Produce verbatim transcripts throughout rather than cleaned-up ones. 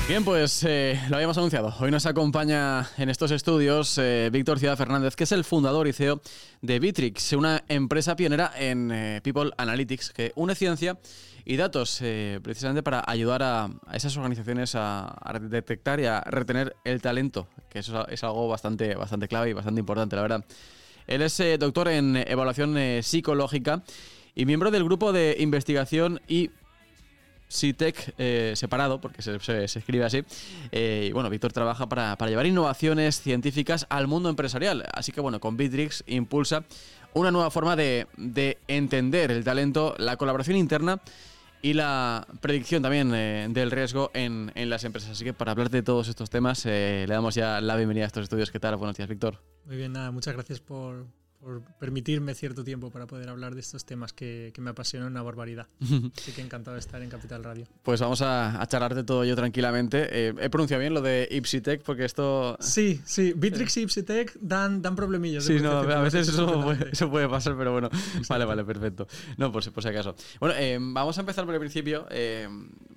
Bien, pues eh, lo habíamos anunciado. Hoy nos acompaña en estos estudios eh, Víctor Ciudad Fernández, que es el fundador y C E O de Bitrix, una empresa pionera en eh, People Analytics, que une ciencia y datos eh, precisamente para ayudar a, a esas organizaciones a, a detectar y a retener el talento, que eso es algo bastante, bastante clave y bastante importante, la verdad. Él es eh, doctor en evaluación eh, psicológica y miembro del grupo de investigación y Citec eh, separado, porque se, se, se escribe así. Eh, y bueno, Víctor trabaja para, para llevar innovaciones científicas al mundo empresarial. Así que bueno, con Bitrix impulsa una nueva forma de, de entender el talento, la colaboración interna y la predicción también eh, del riesgo en, en las empresas. Así que para hablar de todos estos temas, eh, le damos ya la bienvenida a estos estudios. ¿Qué tal? Buenos días, Víctor. Muy bien, nada, muchas gracias por, por permitirme cierto tiempo para poder hablar de estos temas que, que me apasionan una barbaridad. Así que encantado de estar en Capital Radio. Pues vamos a, a charlar de todo ello tranquilamente. Eh, ¿He pronunciado bien lo de Ipsitec? Porque esto... Sí, sí, Bitrix y Ipsitec dan, dan problemillas. Sí, no, a veces eso puede, eso puede pasar, pero bueno. Vale, vale, perfecto. No, por si, por si acaso. Bueno, eh, vamos a empezar por el principio. Eh,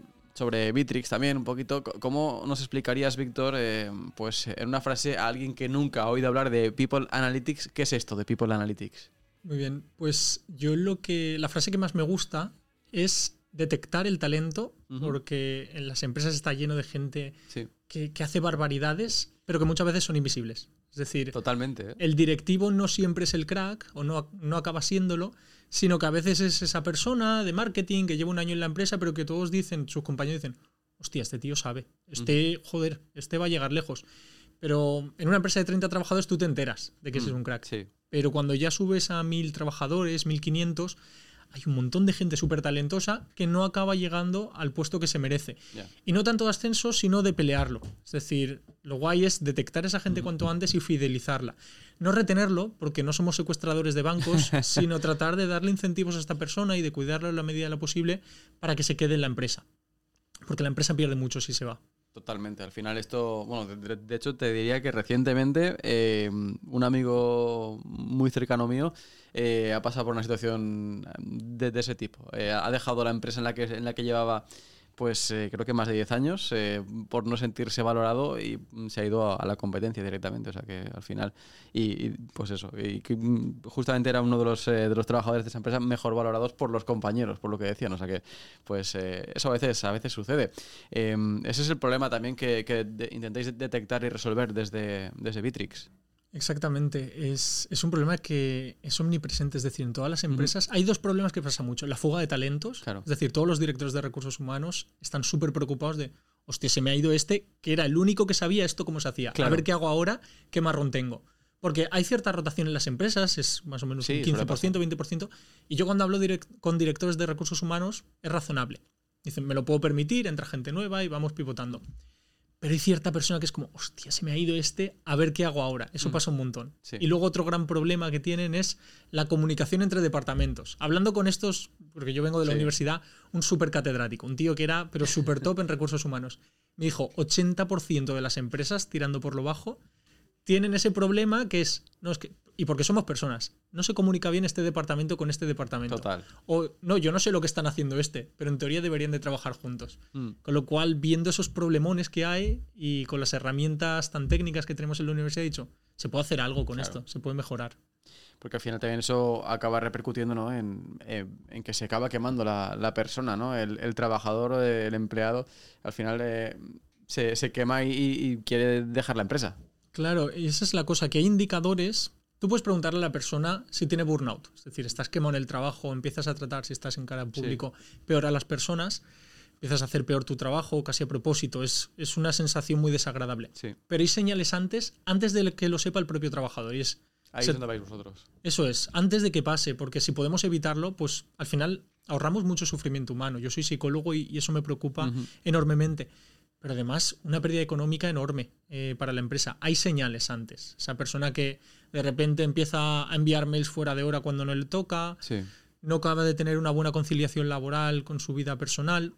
sobre Bitrix también, un poquito. ¿Cómo nos explicarías, Víctor, eh, pues en una frase a alguien que nunca ha oído hablar de People Analytics? ¿Qué es esto de People Analytics? Muy bien, pues yo lo que la frase que más me gusta es detectar el talento, uh-huh. porque en las empresas está lleno de gente sí. que, que hace barbaridades, pero que muchas veces son invisibles. Es decir, totalmente, ¿eh? El directivo no siempre es el crack o no, no acaba siéndolo, sino que a veces es esa persona de marketing que lleva un año en la empresa, pero que todos dicen, sus compañeros dicen, hostia, este tío sabe, este, uh-huh. joder, este va a llegar lejos. Pero en una empresa de treinta trabajadores tú te enteras de que uh-huh. ese es un crack. Sí. Pero cuando ya subes a mil trabajadores, mil quinientos, hay un montón de gente súper talentosa que no acaba llegando al puesto que se merece. Yeah. Y no tanto de ascenso, sino de pelearlo. Es decir, lo guay es detectar a esa gente cuanto antes y fidelizarla. No retenerlo, porque no somos secuestradores de bancos, sino tratar de darle incentivos a esta persona y de cuidarlo en la medida de lo posible para que se quede en la empresa. Porque la empresa pierde mucho si se va. Totalmente. Al final esto, bueno, de, de hecho te diría que recientemente eh, un amigo muy cercano mío eh, ha pasado por una situación de, de ese tipo. Eh, ha dejado la empresa en la que, en la que llevaba pues eh, creo que más de diez años eh, por no sentirse valorado y se ha ido a, a la competencia directamente. O sea que al final, y, y pues eso, y que justamente era uno de los, eh, de los trabajadores de esa empresa mejor valorados por los compañeros, por lo que decían. O sea que pues eh, eso a veces, a veces sucede. Eh, ese es el problema también que, que de, intentáis detectar y resolver desde, desde Bitrix. Exactamente, es, es un problema que es omnipresente, es decir, en todas las empresas uh-huh. hay dos problemas que pasa mucho, la fuga de talentos, claro. Es decir, todos los directores de recursos humanos están súper preocupados de, hostia, se me ha ido este, que era el único que sabía esto cómo se hacía, claro. A ver qué hago ahora, qué marrón tengo. Porque hay cierta rotación en las empresas, es más o menos sí, un quince por ciento, veinte por ciento, y yo cuando hablo direct, con directores de recursos humanos es razonable. Dicen, me lo puedo permitir, entra gente nueva y vamos pivotando. Pero hay cierta persona que es como, hostia, se me ha ido este, a ver qué hago ahora. Eso mm. pasa un montón. Sí. Y luego otro gran problema que tienen es la comunicación entre departamentos. Hablando con estos, porque yo vengo de la sí. universidad, un súper catedrático, un tío que era, pero súper top en recursos humanos. Me dijo, ochenta por ciento de las empresas, tirando por lo bajo, tienen ese problema que es, no es que, y porque somos personas, no se comunica bien este departamento con este departamento. Total. O no, yo no sé lo que están haciendo este, pero en teoría deberían de trabajar juntos. Mm. Con lo cual, viendo esos problemones que hay y con las herramientas tan técnicas que tenemos en la universidad, he dicho, se puede hacer algo con claro. esto, se puede mejorar. Porque al final también eso acaba repercutiendo, ¿no? en, en, en que se acaba quemando la, la persona, ¿no? El, el trabajador, el empleado, al final eh, se, se quema y, y quiere dejar la empresa. Claro, y esa es la cosa, que hay indicadores. Tú puedes preguntarle a la persona si tiene burnout, es decir, estás quemado en el trabajo, empiezas a tratar, si estás en cara en público, sí. peor a las personas, empiezas a hacer peor tu trabajo, casi a propósito, es, es una sensación muy desagradable. Sí. Pero hay señales antes, antes de que lo sepa el propio trabajador. Y es, Ahí es donde vais vosotros. Eso es, antes de que pase, porque si podemos evitarlo, pues al final ahorramos mucho sufrimiento humano. Yo soy psicólogo y, y eso me preocupa uh-huh. enormemente. Pero además, una pérdida económica enorme eh, para la empresa. Hay señales antes. Esa persona que de repente empieza a enviar mails fuera de hora cuando no le toca, sí. no acaba de tener una buena conciliación laboral con su vida personal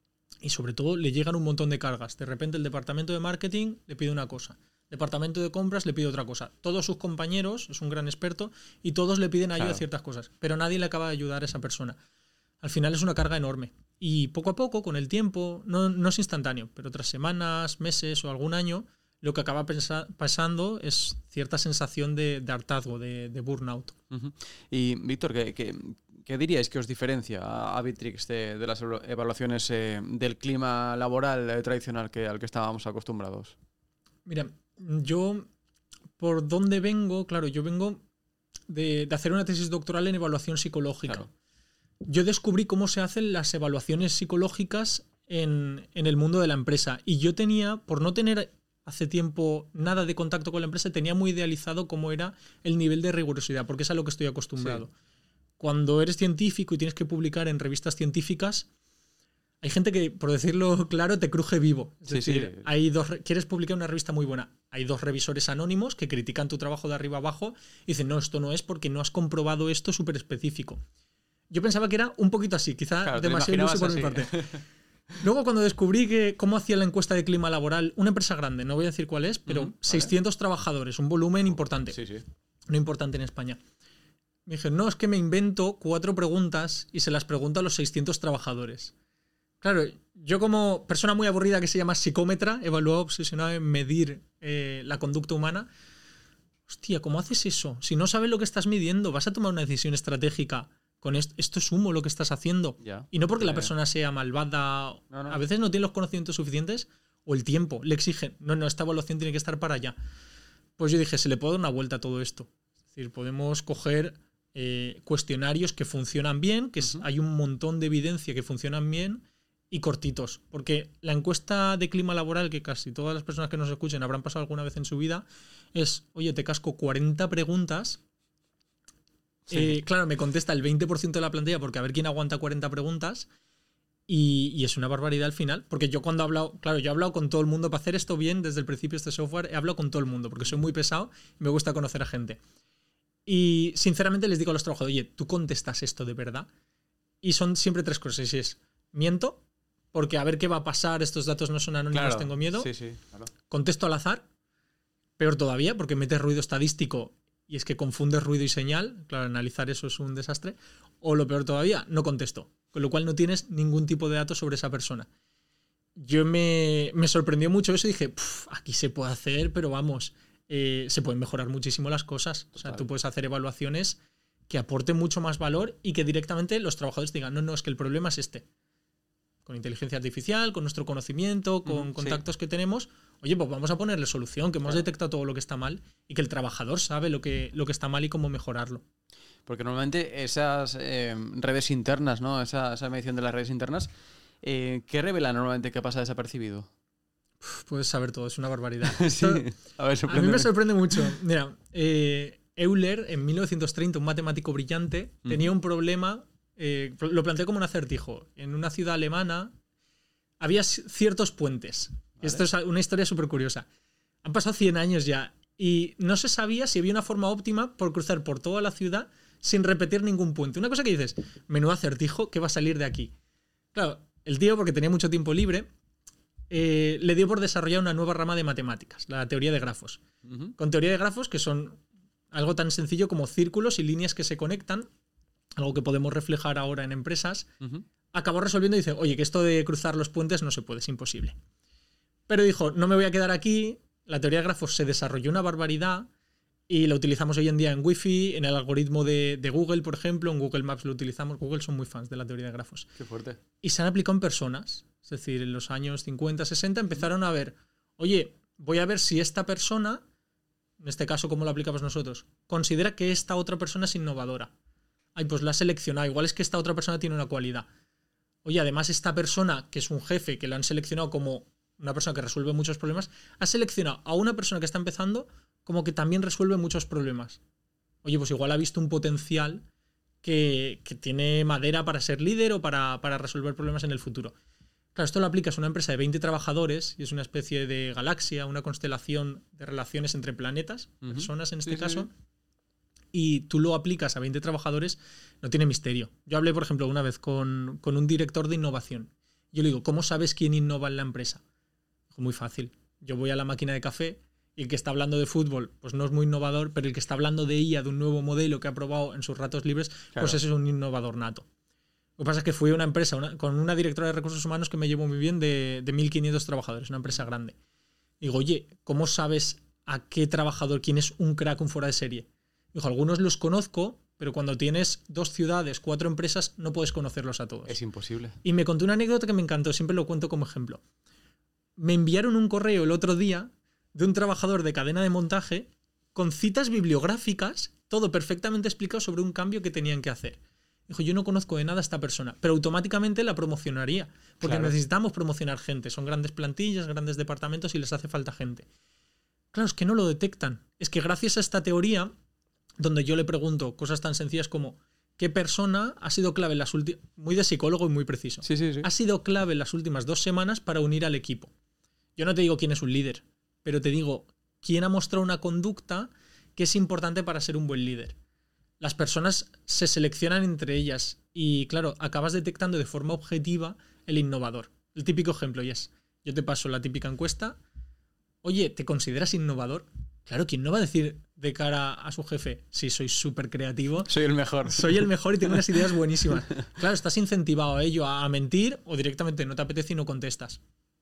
y sobre todo le llegan un montón de cargas. De repente el departamento de marketing le pide una cosa, departamento de compras le pide otra cosa. Todos sus compañeros, es un gran experto, y todos le piden ayuda claro. a ciertas cosas, pero nadie le acaba de ayudar a esa persona. Al final es una carga enorme. Y poco a poco, con el tiempo, no, no es instantáneo, pero tras semanas, meses o algún año, lo que acaba pensa, pasando es cierta sensación de, de hartazgo, de, de burnout. Uh-huh. Y, Víctor, ¿qué, qué, qué diríais que os diferencia a, a Bitrix de, de las evaluaciones eh, del clima laboral eh, tradicional que, al que estábamos acostumbrados? Mira, yo, por dónde vengo, claro, yo vengo de, de hacer una tesis doctoral en evaluación psicológica. Claro. Yo descubrí cómo se hacen las evaluaciones psicológicas en, en el mundo de la empresa. Y yo tenía, por no tener hace tiempo nada de contacto con la empresa, tenía muy idealizado cómo era el nivel de rigurosidad, porque es a lo que estoy acostumbrado. Sí. Cuando eres científico y tienes que publicar en revistas científicas, hay gente que, por decirlo claro, te cruje vivo. Es sí, decir, sí. Hay dos, quieres publicar una revista muy buena. Hay dos revisores anónimos que critican tu trabajo de arriba abajo y dicen, no, esto no es porque no has comprobado esto súper específico. Yo pensaba que era un poquito así, quizá claro, demasiado iluso por así. Mi parte. Luego, cuando descubrí que cómo hacía la encuesta de clima laboral, una empresa grande, no voy a decir cuál es, pero uh-huh, seiscientos vale. Trabajadores, un volumen importante. Sí, sí. No importante en España. Me dije, no, es que me invento cuatro preguntas y se las pregunto a los seiscientos trabajadores. Claro, yo como persona muy aburrida que se llama psicómetra, evaluado, obsesionado en medir eh, la conducta humana. Hostia, ¿cómo haces eso? Si no sabes lo que estás midiendo, vas a tomar una decisión estratégica. Con esto, esto es humo lo que estás haciendo. Ya, y no porque eh. la persona sea malvada. No, no. A veces no tiene los conocimientos suficientes o el tiempo. Le exigen. No, no, esta evaluación tiene que estar para allá. Pues yo dije, se le puede dar una vuelta a todo esto. Es decir, podemos coger eh, cuestionarios que funcionan bien, que uh-huh. es, hay un montón de evidencia que funcionan bien y cortitos. Porque la encuesta de clima laboral, que casi todas las personas que nos escuchen habrán pasado alguna vez en su vida, es, oye, te casco cuarenta preguntas. Sí. Eh, claro, me contesta el veinte por ciento de la plantilla porque a ver quién aguanta cuarenta preguntas y, y es una barbaridad al final, porque yo cuando he hablado, claro, yo he hablado con todo el mundo para hacer esto bien desde el principio este software, he hablado con todo el mundo porque soy muy pesado y me gusta conocer a gente. Y sinceramente les digo a los trabajadores, oye, ¿tú contestas esto de verdad? Y son siempre tres cosas, y es, miento, porque a ver qué va a pasar, estos datos no son anónimos, claro, tengo miedo. Sí, sí, claro. Contesto al azar, peor todavía, porque metes ruido estadístico y es que confundes ruido y señal. Claro, analizar eso es un desastre. O lo peor todavía, no contesto. Con lo cual no tienes ningún tipo de datos sobre esa persona. Yo me, me sorprendió mucho eso y dije, aquí se puede hacer, pero vamos, eh, se pueden mejorar muchísimo las cosas. Total. O sea, tú puedes hacer evaluaciones que aporten mucho más valor y que directamente los trabajadores digan, no, no, es que el problema es este. Con inteligencia artificial, con nuestro conocimiento, con mm, contactos sí. que tenemos, oye, pues vamos a ponerle solución, que hemos claro. detectado todo lo que está mal y que el trabajador sabe lo que, lo que está mal y cómo mejorarlo. Porque normalmente esas eh, redes internas, ¿no? Esa, esa medición de las redes internas, eh, ¿qué revela normalmente que pasa desapercibido? Uf, puedes saber todo, es una barbaridad. sí. Esto, a, ver, a mí me sorprende mucho. Mira, eh, Euler, en mil novecientos treinta, un matemático brillante, mm. tenía un problema. Eh, lo planteé como un acertijo. En una ciudad alemana había ciertos puentes. Vale. Esto es una historia súper curiosa. Han pasado cien años ya y no se sabía si había una forma óptima por cruzar por toda la ciudad sin repetir ningún puente. Una cosa que dices, menudo acertijo, ¿qué va a salir de aquí? Claro, el tío, porque tenía mucho tiempo libre, eh, le dio por desarrollar una nueva rama de matemáticas, la teoría de grafos. Uh-huh. Con teoría de grafos, que son algo tan sencillo como círculos y líneas que se conectan, algo que podemos reflejar ahora en empresas, uh-huh. acabó resolviendo y dice, oye, que esto de cruzar los puentes no se puede, es imposible. Pero dijo, no me voy a quedar aquí, la teoría de grafos se desarrolló una barbaridad y la utilizamos hoy en día en Wi-Fi, en el algoritmo de, de Google, por ejemplo, en Google Maps lo utilizamos, Google son muy fans de la teoría de grafos. Qué fuerte. Y se han aplicado en personas, es decir, en los años cincuenta, sesenta empezaron a ver, oye, voy a ver si esta persona, en este caso como lo aplicamos nosotros, considera que esta otra persona es innovadora. Ay, pues la ha seleccionado. Igual es que esta otra persona tiene una cualidad. Oye, además esta persona, que es un jefe, que lo han seleccionado como una persona que resuelve muchos problemas, ha seleccionado a una persona que está empezando como que también resuelve muchos problemas. Oye, pues igual ha visto un potencial que, que tiene madera para ser líder o para, para resolver problemas en el futuro. Claro, esto lo aplicas a una empresa de veinte trabajadores y es una especie de galaxia, una constelación de relaciones entre planetas, uh-huh. personas en este sí, caso. Sí. Y tú lo aplicas a veinte trabajadores, no tiene misterio. Yo hablé, por ejemplo, una vez con, con un director de innovación. Yo le digo, ¿cómo sabes quién innova en la empresa? Dijo, muy fácil. Yo voy a la máquina de café y el que está hablando de fútbol, pues no es muy innovador, pero el que está hablando de I A, de un nuevo modelo que ha probado en sus ratos libres, claro. pues ese es un innovador nato. Lo que pasa es que fui a una empresa una, con una directora de recursos humanos que me llevó muy bien de, de mil quinientos trabajadores, una empresa grande. Digo, oye, ¿cómo sabes a qué trabajador, quién es un crack, un fuera de serie? Dijo, algunos los conozco, pero cuando tienes dos ciudades, cuatro empresas, no puedes conocerlos a todos. Es imposible. Y me contó una anécdota que me encantó, siempre lo cuento como ejemplo. Me enviaron un correo el otro día de un trabajador de cadena de montaje con citas bibliográficas, todo perfectamente explicado sobre un cambio que tenían que hacer. Dijo, yo no conozco de nada a esta persona, pero automáticamente la promocionaría, porque claro. necesitamos promocionar gente. Son grandes plantillas, grandes departamentos y les hace falta gente. Claro, es que no lo detectan. Es que gracias a esta teoría, donde yo le pregunto cosas tan sencillas como ¿qué persona ha sido clave en las últimas... Muy de psicólogo y muy preciso. Sí, sí, sí. Ha sido clave en las últimas dos semanas para unir al equipo. Yo no te digo quién es un líder, pero te digo quién ha mostrado una conducta que es importante para ser un buen líder. Las personas se seleccionan entre ellas y, claro, acabas detectando de forma objetiva el innovador. El típico ejemplo, y es, yo te paso la típica encuesta, oye, ¿te consideras innovador? Claro, ¿quién no va a decir de cara a su jefe, sí, soy súper creativo? Soy el mejor. Soy el mejor y tengo unas ideas buenísimas. Claro, estás incentivado a ello, a mentir, o directamente no te apetece y no contestas.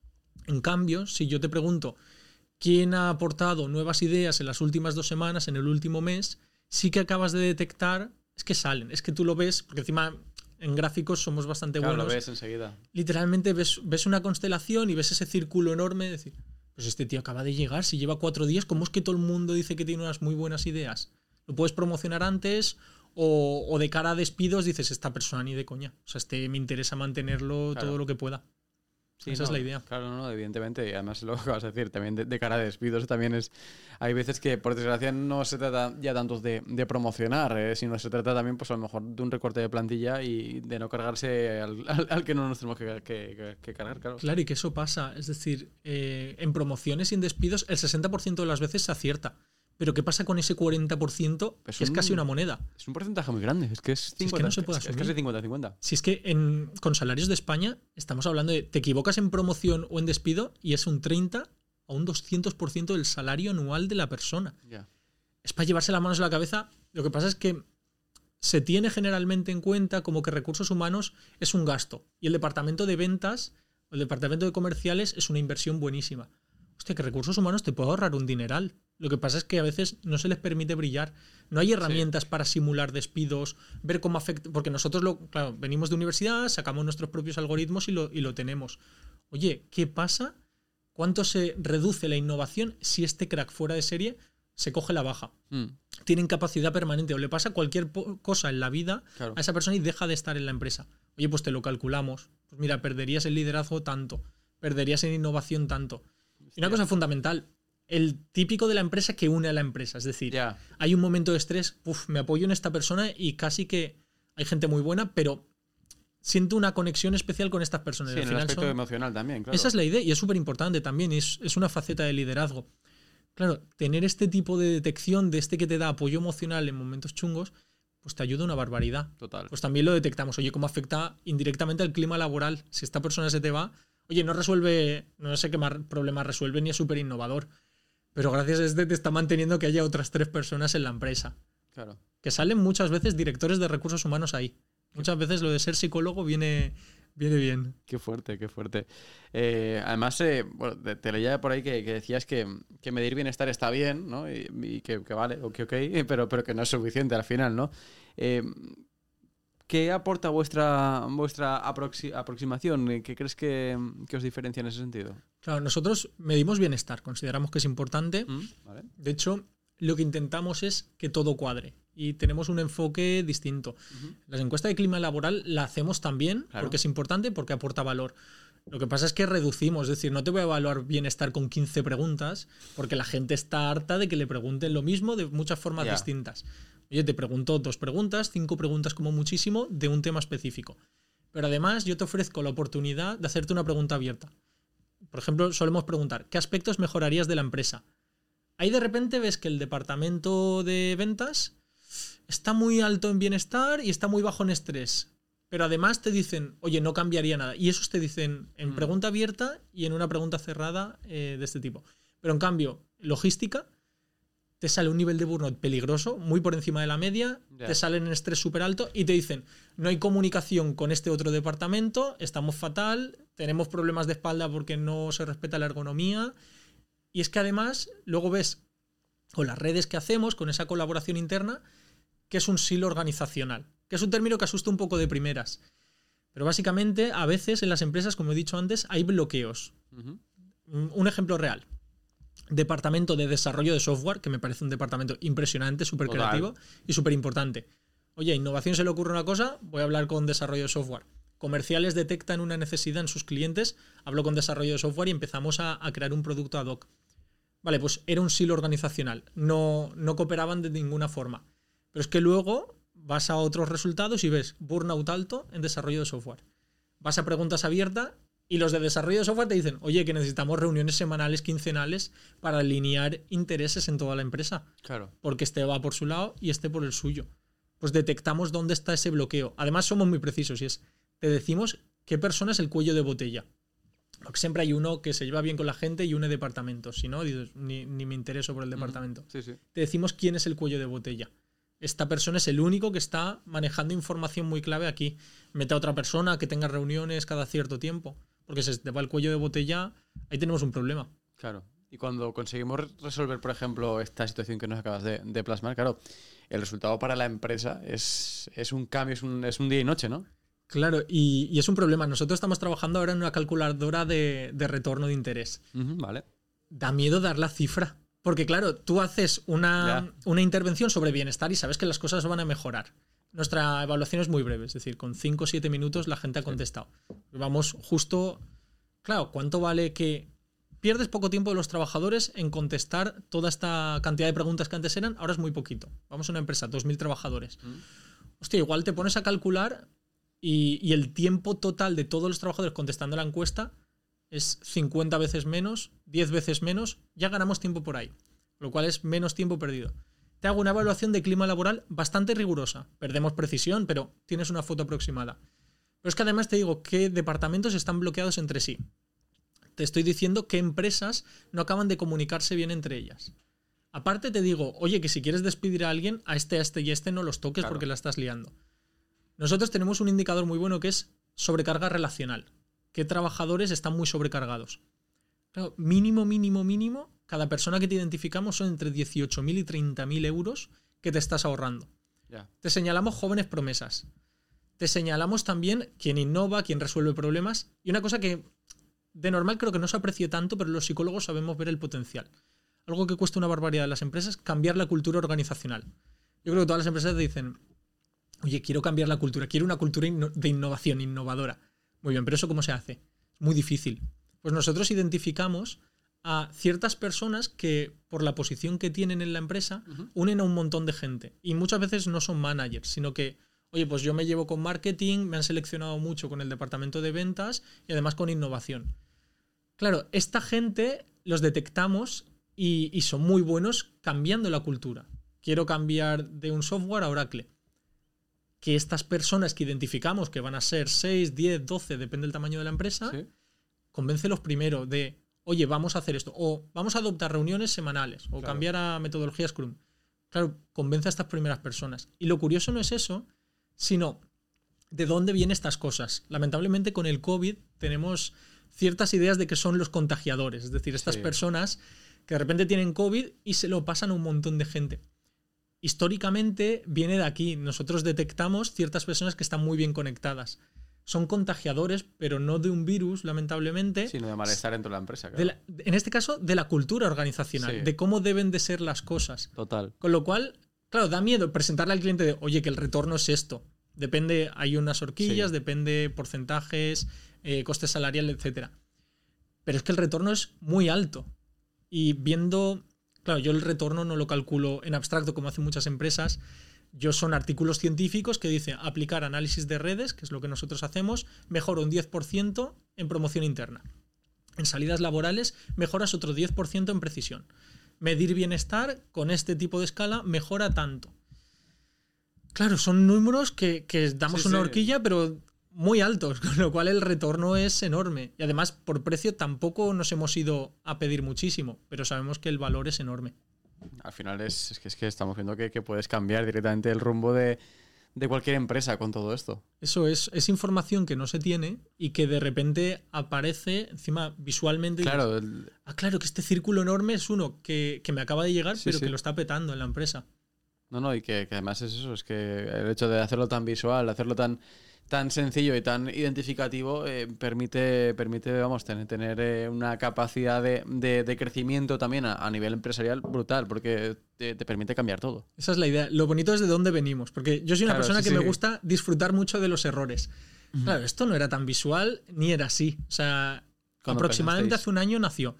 En cambio, si yo te pregunto quién ha aportado nuevas ideas en las últimas dos semanas, en el último mes, sí que acabas de detectar, es que salen, es que tú lo ves, porque encima en gráficos somos bastante claro, buenos. Lo ves enseguida. Literalmente ves, ves una constelación y ves ese círculo enorme de decir, pues este tío acaba de llegar, si lleva cuatro días, ¿cómo es que todo el mundo dice que tiene unas muy buenas ideas? Lo puedes promocionar antes o, o de cara a despidos dices, esta persona ni de coña. O sea, este me interesa mantenerlo claro. todo lo que pueda. Sí, Esa no, es la idea. Claro, no, evidentemente. Y además lo que vas a decir, también de, de cara a despidos, también es... Hay veces que, por desgracia, no se trata ya tanto de, de promocionar, eh, sino se trata también, pues a lo mejor, de un recorte de plantilla y de no cargarse al, al, al que no nos tenemos que, que, que, que cargar, claro. Claro, y que eso pasa. Es decir, eh, en promociones y en despidos, el sesenta por ciento de las veces se acierta. Pero ¿qué pasa con ese cuarenta por ciento que es, un, es casi una moneda? Es un porcentaje muy grande. Es que es cincuenta, si es que no se puede es, asumir. Es casi cincuenta cincuenta. Si es que en, con salarios de España estamos hablando de te equivocas en promoción o en despido y es un treinta a un doscientos por ciento del salario anual de la persona. Yeah. Es para llevarse las manos a la cabeza. Lo que pasa es que se tiene generalmente en cuenta como que recursos humanos es un gasto y el departamento de ventas o el departamento de comerciales es una inversión buenísima. Hostia, que recursos humanos te puede ahorrar un dineral. Lo que pasa es que a veces no se les permite brillar. No hay herramientas sí. para simular despidos, ver cómo afecta... Porque nosotros, lo, claro, venimos de universidad, sacamos nuestros propios algoritmos y lo, y lo tenemos. Oye, ¿qué pasa? ¿Cuánto se reduce la innovación si este crack fuera de serie se coge la baja? Mm. Tiene incapacidad permanente o le pasa cualquier cosa en la vida claro. a esa persona y deja de estar en la empresa. Oye, pues te lo calculamos. Pues mira, perderías el liderazgo tanto, perderías en innovación tanto. Y una cosa fundamental, el típico de la empresa que une a la empresa. Es decir, yeah. hay un momento de estrés, uf, me apoyo en esta persona y casi que hay gente muy buena, pero siento una conexión especial con estas personas. Sí, en el aspecto son... emocional también, claro. Esa es la idea y es súper importante también, es, es una faceta de liderazgo. Claro, tener este tipo de detección de este que te da apoyo emocional en momentos chungos, pues te ayuda una barbaridad. Total. Pues también lo detectamos. Oye, cómo afecta indirectamente al clima laboral. Si esta persona se te va, oye, no resuelve, no sé qué más problemas resuelve ni es súper innovador. Pero gracias a este te está manteniendo que haya otras tres personas en la empresa. Claro. Que salen muchas veces directores de recursos humanos ahí. Muchas veces lo de ser psicólogo viene, viene bien. Qué fuerte, qué fuerte. Eh, además, eh, bueno, te, te leía por ahí que, que decías que, que medir bienestar está bien, ¿no? Y, y que, que vale, ok, ok, pero, pero que no es suficiente al final, ¿no? Eh, ¿Qué aporta vuestra, vuestra aproxi- aproximación? ¿Qué crees que, que os diferencia en ese sentido? Claro, nosotros medimos bienestar, consideramos que es importante. Mm, vale. De hecho, lo que intentamos es que todo cuadre y tenemos un enfoque distinto. Uh-huh. Las encuestas de clima laboral la hacemos también claro. porque es importante, porque aporta valor. Lo que pasa es que reducimos, es decir, no te voy a evaluar bienestar con quince preguntas porque la gente está harta de que le pregunten lo mismo de muchas formas yeah. distintas. Oye, te pregunto dos preguntas, cinco preguntas como muchísimo de un tema específico. Pero además yo te ofrezco la oportunidad de hacerte una pregunta abierta. Por ejemplo, solemos preguntar, ¿qué aspectos mejorarías de la empresa? Ahí de repente ves que el departamento de ventas está muy alto en bienestar y está muy bajo en estrés. Pero además te dicen, oye, no cambiaría nada. Y esos te dicen en mm. pregunta abierta y en una pregunta cerrada eh, de este tipo. Pero en cambio, logística, te sale un nivel de burnout peligroso, muy por encima de la media, yeah. te salen en estrés súper alto y te dicen, no hay comunicación con este otro departamento, estamos fatal, tenemos problemas de espalda porque no se respeta la ergonomía. Y es que además luego ves con las redes que hacemos, con esa colaboración interna, que es un silo organizacional, que es un término que asusta un poco de primeras. Pero básicamente a veces en las empresas, como he dicho antes, hay bloqueos. Uh-huh. Un ejemplo real. Departamento de desarrollo de software, que me parece un departamento impresionante, súper creativo y súper importante. Oye, a innovación se le ocurre una cosa, voy a hablar con desarrollo de software. Comerciales detectan una necesidad en sus clientes, hablo con desarrollo de software y empezamos a, a crear un producto ad hoc. Vale, pues era un silo organizacional, no, no cooperaban de ninguna forma. Pero es que luego vas a otros resultados y ves burnout alto en desarrollo de software. Vas a preguntas abiertas y los de desarrollo de software te dicen, oye, que necesitamos reuniones semanales, quincenales para alinear intereses en toda la empresa. Claro. Porque este va por su lado y este por el suyo. Pues detectamos dónde está ese bloqueo. Además somos muy precisos y es, te decimos qué persona es el cuello de botella. Porque siempre hay uno que se lleva bien con la gente y une departamentos. Si no, dices, ni, ni me intereso por el departamento. Sí, sí. Te decimos quién es el cuello de botella. Esta persona es el único que está manejando información muy clave aquí. Mete a otra persona que tenga reuniones cada cierto tiempo. Porque si se te va el cuello de botella, ahí tenemos un problema. Claro. Y cuando conseguimos resolver, por ejemplo, esta situación que nos acabas de, de plasmar, claro, el resultado para la empresa es, es un cambio, es un, es un día y noche, ¿no? Claro, y, y es un problema. Nosotros estamos trabajando ahora en una calculadora de, de retorno de interés. Uh-huh, vale. Da miedo dar la cifra. Porque claro, tú haces una, una intervención sobre bienestar y sabes que las cosas van a mejorar. Nuestra evaluación es muy breve, es decir, con cinco o siete minutos la gente ha contestado. Sí. Vamos justo... Claro, ¿cuánto vale que pierdes poco tiempo de los trabajadores en contestar toda esta cantidad de preguntas que antes eran? Ahora es muy poquito. Vamos a una empresa, dos mil trabajadores. Mm. Hostia, igual te pones a calcular y, y el tiempo total de todos los trabajadores contestando la encuesta es cincuenta veces menos, diez veces menos, ya ganamos tiempo por ahí, lo cual es menos tiempo perdido. Te hago una evaluación de clima laboral bastante rigurosa. Perdemos precisión, pero tienes una foto aproximada. Pero es que además te digo qué departamentos están bloqueados entre sí. Te estoy diciendo qué empresas no acaban de comunicarse bien entre ellas. Aparte te digo, oye, que si quieres despedir a alguien, a este, a este y a este no los toques, claro, porque la estás liando. Nosotros tenemos un indicador muy bueno que es sobrecarga relacional. ¿Qué trabajadores están muy sobrecargados? Claro, mínimo, mínimo, mínimo, cada persona que te identificamos son entre dieciocho mil y treinta mil euros que te estás ahorrando. Yeah. Te señalamos jóvenes promesas. Te señalamos también quién innova, quién resuelve problemas. Y una cosa que de normal creo que no se aprecia tanto, pero los psicólogos sabemos ver el potencial. Algo que cuesta una barbaridad en las empresas, cambiar la cultura organizacional. Yo creo que todas las empresas te dicen, oye, quiero cambiar la cultura, quiero una cultura de innovación, innovadora. Muy bien, pero ¿eso cómo se hace? Es muy difícil. Pues nosotros identificamos a ciertas personas que, por la posición que tienen en la empresa, uh-huh. unen a un montón de gente. Y muchas veces no son managers, sino que, oye, pues yo me llevo con marketing, me han seleccionado mucho con el departamento de ventas y además con innovación. Claro, esta gente los detectamos y, y son muy buenos cambiando la cultura. Quiero cambiar de un software a Oracle. Que estas personas que identificamos, que van a ser seis, diez, doce, depende del tamaño de la empresa, ¿sí? Convéncelos primero de, oye, vamos a hacer esto, o vamos a adoptar reuniones semanales, o claro. cambiar a metodología Scrum. Claro, convence a estas primeras personas. Y lo curioso no es eso, sino de dónde vienen estas cosas. Lamentablemente con el COVID tenemos ciertas ideas de que son los contagiadores, es decir, estas sí. personas que de repente tienen COVID y se lo pasan a un montón de gente. Históricamente viene de aquí. Nosotros detectamos ciertas personas que están muy bien conectadas. Son contagiadores, pero no de un virus, lamentablemente. Sino de malestar dentro de la empresa. Claro. De la, en este caso, de la cultura organizacional, sí. de cómo deben de ser las cosas. Total. Con lo cual, claro, da miedo presentarle al cliente de, oye, que el retorno es esto. Depende, hay unas horquillas, sí. depende porcentajes, eh, coste salarial, etcétera. Pero es que el retorno es muy alto. Y viendo... Claro, yo el retorno no lo calculo en abstracto como hacen muchas empresas. Yo son artículos científicos que dicen aplicar análisis de redes, que es lo que nosotros hacemos, mejora un diez por ciento en promoción interna. En salidas laborales mejoras otro diez por ciento en precisión. Medir bienestar con este tipo de escala mejora tanto. Claro, son números que, que damos sí, una sí. horquilla, pero muy altos, con lo cual el retorno es enorme. Y además, por precio tampoco nos hemos ido a pedir muchísimo, pero sabemos que el valor es enorme. Al final es, es, que, es que estamos viendo que, que puedes cambiar directamente el rumbo de, de cualquier empresa con todo esto. Eso es, es información que no se tiene y que de repente aparece encima visualmente. Claro. Dices, el... ah, claro, que este círculo enorme es uno que, que me acaba de llegar, sí, pero sí. que lo está petando en la empresa. No, no, y que, que además es eso, es que el hecho de hacerlo tan visual, hacerlo tan, tan sencillo y tan identificativo, eh, permite, permite, vamos, tener, tener eh, una capacidad de, de, de crecimiento también a, a nivel empresarial brutal, porque te, te permite cambiar todo. Esa es la idea. Lo bonito es de dónde venimos, porque yo soy una claro, persona sí, que sí. me gusta disfrutar mucho de los errores. Uh-huh. Claro, esto no era tan visual ni era así. O sea, aproximadamente hace un año nació.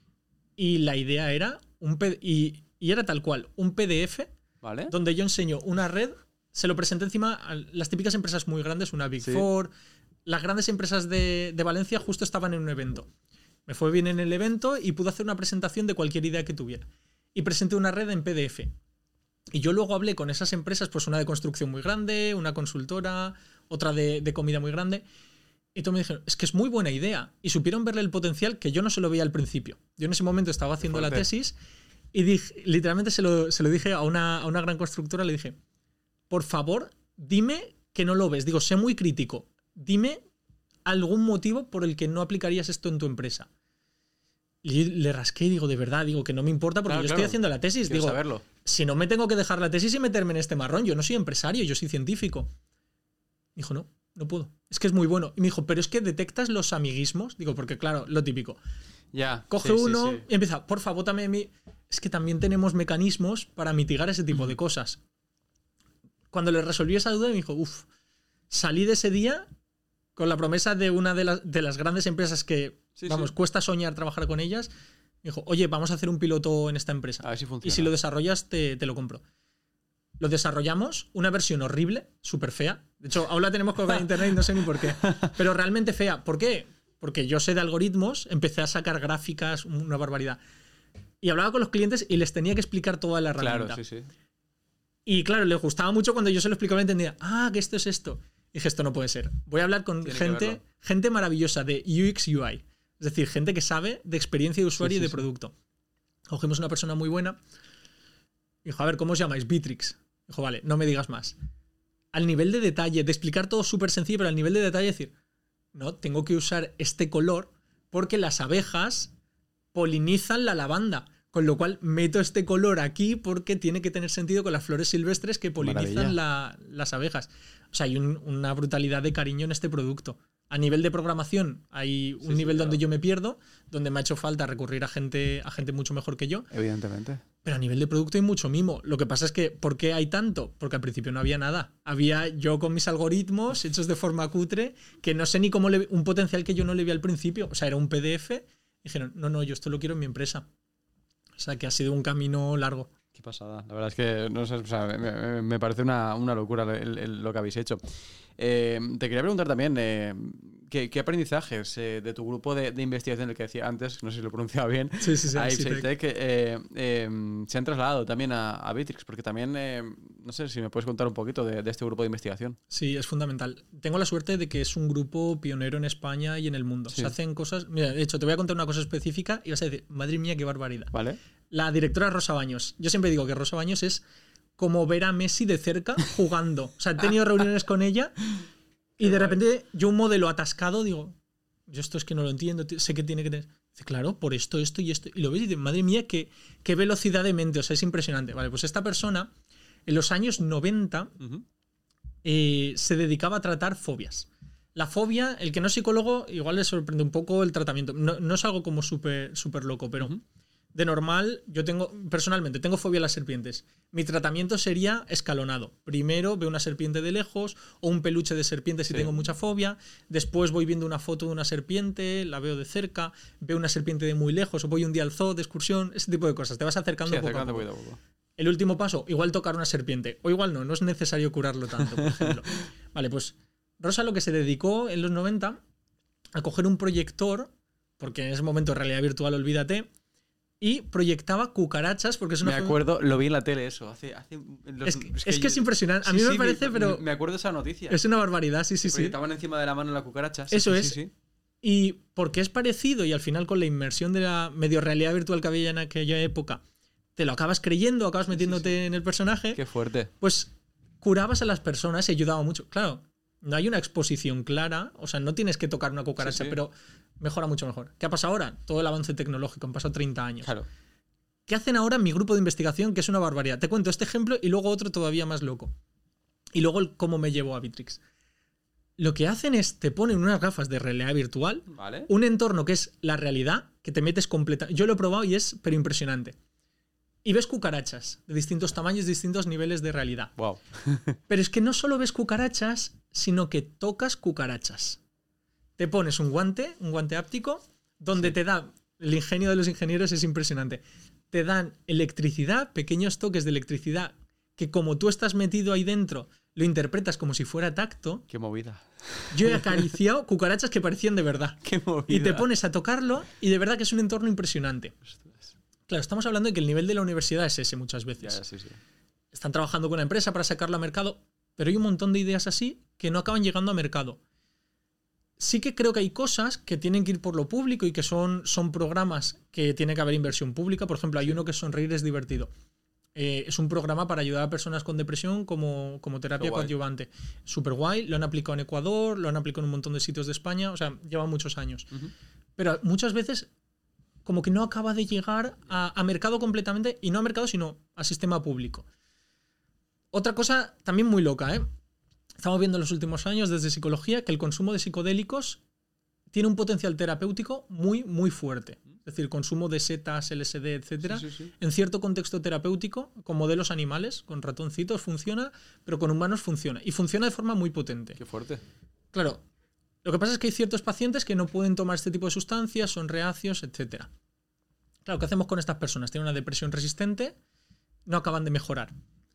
Y la idea era, un P- y, y era tal cual, un P D F ¿vale? Donde yo enseño una red, se lo presenté encima a las típicas empresas muy grandes, una Big sí. Four. Las grandes empresas de, de Valencia justo estaban en un evento. Me fue bien en el evento y pude hacer una presentación de cualquier idea que tuviera. Y presenté una red en P D F. Y yo luego hablé con esas empresas, pues una de construcción muy grande, una consultora, otra de, de comida muy grande. Y todos me dijeron, es que es muy buena idea. Y supieron verle el potencial que yo no se lo veía al principio. Yo en ese momento estaba haciendo la tesis y dije, literalmente se lo, se lo dije a una, a una gran constructora, le dije, por favor, dime que no lo ves. Digo, sé muy crítico. Dime algún motivo por el que no aplicarías esto en tu empresa. Y le rasqué y digo, de verdad, digo que no me importa porque claro, yo claro. estoy haciendo la tesis. Quiero digo, saberlo. Si no me tengo que dejar la tesis y meterme en este marrón, yo no soy empresario, yo soy científico. Dijo, no, no puedo. Es que es muy bueno. Y me dijo, pero es que detectas los amiguismos. Digo, porque claro, lo típico. Ya. Coge sí, uno sí, sí. y empieza, porfa, bótame mi... Es que también tenemos mecanismos para mitigar ese tipo de cosas. Cuando le resolví esa duda, me dijo, uff, salí de ese día con la promesa de una de, la, de las grandes empresas que, sí, vamos, sí. cuesta soñar trabajar con ellas. Me dijo, oye, vamos a hacer un piloto en esta empresa. A ver si funciona. Y si lo desarrollas, te, te lo compro. Lo desarrollamos, una versión horrible, súper fea. De hecho, aún la tenemos colgada en internet y no sé ni por qué. Pero realmente fea. ¿Por qué? Porque yo sé de algoritmos, empecé a sacar gráficas, una barbaridad. Y hablaba con los clientes y les tenía que explicar toda la herramienta. Claro, sí, sí. Y claro, les gustaba mucho cuando yo se lo explicaba y entendía, ah, que esto es esto. Y dije, esto no puede ser. Voy a hablar con Tiene gente, gente maravillosa de U X U I. Es decir, gente que sabe de experiencia de usuario sí, sí, y de sí. producto. Cogimos una persona muy buena. Dijo, a ver, ¿cómo os llamáis? Bitrix. Dijo, vale, no me digas más. Al nivel de detalle, de explicar todo súper sencillo, pero al nivel de detalle decir, no, tengo que usar este color porque las abejas polinizan la lavanda. Con lo cual meto este color aquí porque tiene que tener sentido con las flores silvestres que polinizan la, las abejas. O sea, hay un, una brutalidad de cariño en este producto. A nivel de programación hay un sí, nivel sí, claro. donde yo me pierdo, donde me ha hecho falta recurrir a gente, a gente mucho mejor que yo. Evidentemente. Pero a nivel de producto hay mucho mimo. Lo que pasa es que, ¿por qué hay tanto? Porque al principio no había nada. Había yo con mis algoritmos hechos de forma cutre que no sé ni cómo le... Un potencial que yo no le vi al principio. O sea, era un P D F. Y dijeron, no, no, yo esto lo quiero en mi empresa. O sea, que ha sido un camino largo. Qué pasada. La verdad es que no sé, o sea, me, me parece una, una locura el, el, lo que habéis hecho. Eh, te quería preguntar también, eh, ¿qué, ¿qué aprendizajes eh, de tu grupo de, de investigación, el que decía antes, no sé si lo pronunciaba bien, sí, sí, sí, a sí, Ipsitech, eh, eh, se han trasladado también a, a Bitrix? Porque también, eh, no sé si me puedes contar un poquito de, de este grupo de investigación. Sí, es fundamental. Tengo la suerte de que es un grupo pionero en España y en el mundo. Sí. Se hacen cosas... Mira, de hecho, te voy a contar una cosa específica y vas a decir, madre mía, qué barbaridad. Vale. La directora Rosa Baños. Yo siempre digo que Rosa Baños es como ver a Messi de cerca jugando. O sea, he tenido reuniones con ella y de repente yo un modelo atascado digo, yo esto es que no lo entiendo, sé que tiene que tener... Dice, claro, por esto, esto y esto. Y lo ves y dices, madre mía, qué, qué velocidad de mente. O sea, es impresionante. Vale, pues esta persona en los años noventa uh-huh. eh, se dedicaba a tratar fobias. La fobia, el que no es psicólogo, igual le sorprende un poco el tratamiento. No, no es algo como súper súper loco, pero... Uh-huh. De normal, yo tengo, personalmente, tengo fobia a las serpientes. Mi tratamiento sería escalonado. Primero veo una serpiente de lejos o un peluche de serpiente si sí. tengo mucha fobia. Después voy viendo una foto de una serpiente, la veo de cerca, veo una serpiente de muy lejos o voy un día al zoo de excursión, ese tipo de cosas. Te vas acercando sí, poco a poco. poco a poco. El último paso, igual tocar una serpiente. O igual no, no es necesario curarlo tanto, por ejemplo. Vale, pues Rosa lo que se dedicó en los noventa a coger un proyector, porque en ese momento realidad virtual, olvídate, y proyectaba cucarachas porque es una... Me acuerdo, lo vi en la tele eso. Hace, hace los, es, que, es, que, es que es impresionante. A mí sí, me sí, parece, me, pero... Me acuerdo de esa noticia. Es una barbaridad, sí, sí, sí. Proyectaban encima de la mano la cucaracha. Sí, eso sí, es. Sí, sí. Y porque es parecido y al final con la inmersión de la medio realidad virtual que había en aquella época te lo acabas creyendo, acabas metiéndote sí, sí. en el personaje. Qué fuerte. Pues curabas a las personas y ayudaba mucho. Claro, no hay una exposición clara, o sea, no tienes que tocar una cucaracha, sí, sí. pero mejora mucho mejor. ¿Qué ha pasado ahora? Todo el avance tecnológico, han pasado treinta años. Claro. ¿Qué hacen ahora en mi grupo de investigación? Que es una barbaridad. Te cuento este ejemplo y luego otro todavía más loco. Y luego el cómo me llevo a Vitrix. Lo que hacen es, te ponen unas gafas de realidad virtual, vale. un entorno que es la realidad, que te metes completa. Yo lo he probado y es pero impresionante. Y ves cucarachas de distintos tamaños, distintos niveles de realidad. Wow. Pero es que no solo ves cucarachas, sino que tocas cucarachas. Te pones un guante, un guante áptico, donde sí. te da, el ingenio de los ingenieros es impresionante, te dan electricidad, pequeños toques de electricidad, que como tú estás metido ahí dentro, lo interpretas como si fuera tacto. ¡Qué movida! Yo he acariciado cucarachas que parecían de verdad. ¡Qué movida! Y te pones a tocarlo y de verdad que es un entorno impresionante. Ostras. Claro, estamos hablando de que el nivel de la universidad es ese muchas veces. Ya, sí, sí. Están trabajando con una empresa para sacarlo a mercado, pero hay un montón de ideas así que no acaban llegando a mercado. Sí que creo que hay cosas que tienen que ir por lo público y que son, son programas que tiene que haber inversión pública. Por ejemplo, hay uno que es Sonreír es divertido. Eh, es un programa para ayudar a personas con depresión como, como terapia coadyuvante. Súper guay. Lo han aplicado en Ecuador, lo han aplicado en un montón de sitios de España. O sea, lleva muchos años. Uh-huh. Pero muchas veces como que no acaba de llegar a, a mercado completamente, y no a mercado, sino a sistema público. Otra cosa también muy loca, ¿eh? Estamos viendo en los últimos años desde psicología que el consumo de psicodélicos tiene un potencial terapéutico muy, muy fuerte. Es decir, el consumo de setas, L S D, etcétera, sí, sí, sí. en cierto contexto terapéutico, con modelos animales, con ratoncitos funciona, pero con humanos funciona. Y funciona de forma muy potente. Qué fuerte. Claro, lo que pasa es que hay ciertos pacientes que no pueden tomar este tipo de sustancias, son reacios, etcétera. Claro, ¿qué hacemos con estas personas? Tienen una depresión resistente, no acaban de mejorar.